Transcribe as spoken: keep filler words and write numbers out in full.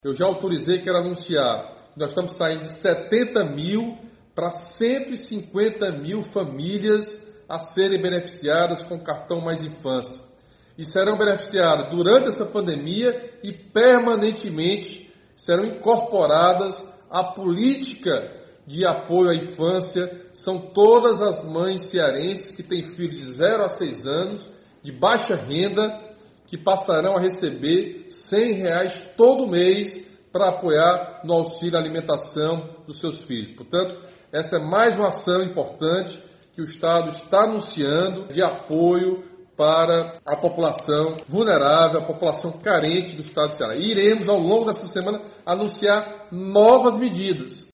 Eu já autorizei, quero anunciar, nós estamos saindo de setenta mil para cento e cinquenta mil famílias a serem beneficiadas com o cartão Mais Infância. E serão beneficiadas durante essa pandemia e permanentemente serão incorporadas à política de apoio à infância. São todas as mães cearenses que têm filhos de zero a seis anos, de baixa renda, que passarão a receber cem reais todo mês para apoiar no auxílio alimentação dos seus filhos. Portanto, essa é mais uma ação importante que o Estado está anunciando de apoio para a população vulnerável, a população carente do Estado de Ceará. E iremos, ao longo dessa semana, anunciar novas medidas.